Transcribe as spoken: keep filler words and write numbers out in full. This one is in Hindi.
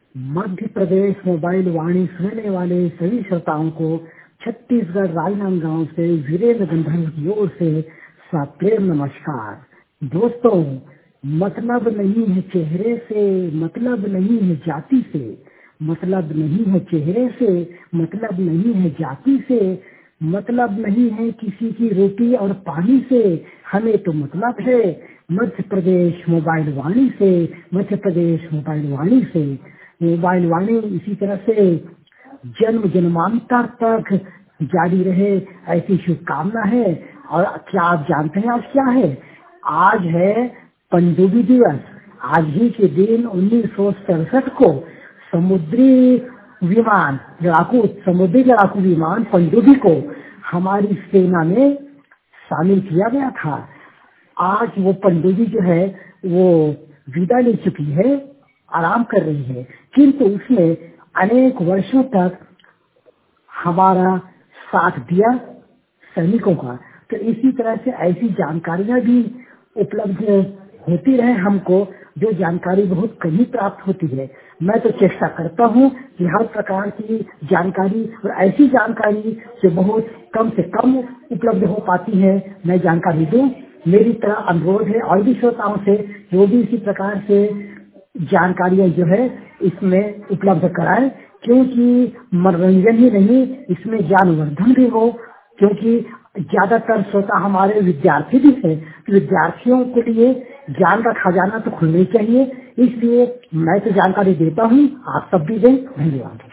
मध्य प्रदेश मोबाइल वाणी सुनने वाले सभी श्रोताओं को छत्तीसगढ़ राजनांदगांव से वीरेंद्र गंधर्व की ओर से सप्रेम नमस्कार। दोस्तों, मतलब नहीं है चेहरे से, मतलब नहीं है जाति से, मतलब नहीं है चेहरे से, मतलब नहीं है जाति से, मतलब नहीं है किसी की रोटी और पानी से, हमें तो मतलब है मध्य प्रदेश मोबाइल वाणी से, मध्य प्रदेश मोबाइल वाणी से। मोबाइल वाणी इसी तरह से जन्म जन्मांतर तक जारी रहे, ऐसी शुभकामना है। और क्या आप जानते हैं आज क्या है? आज है पनडुब्बी दिवस। आज ही के दिन उन्नीस सौ सड़सठ को समुद्री विमान लड़ाकू समुद्री लड़ाकू विमान पनडुब्बी को हमारी सेना में शामिल किया गया था। आज वो पनडुब्बी जो है वो विदा ले चुकी है, आराम कर रही है, किंतु उसने अनेक वर्षों तक हमारा साथ दिया सैनिकों का। तो इसी तरह से ऐसी जानकारियां भी उपलब्ध होती रहे हमको, जो जानकारी बहुत कहीं प्राप्त होती है। मैं तो चेष्टा करता हूँ कि हर प्रकार की जानकारी और ऐसी जानकारी जो बहुत कम से कम उपलब्ध हो पाती है, मैं जानकारी दूं। मेरी तरह अनुरोध है और भी श्रोताओं से, जो भी इसी प्रकार से जानकारियां जो है इसमें उपलब्ध कराएं, क्योंकि मनोरंजन ही नहीं, इसमें ज्ञानवर्धन भी हो। क्योंकि ज्यादातर श्रोता हमारे विद्यार्थी भी हैं, तो विद्यार्थियों के लिए ज्ञान का खजाना तो खुलना चाहिए। इसलिए मैं तो जानकारी देता हूँ, आप सब भी दें। धन्यवाद।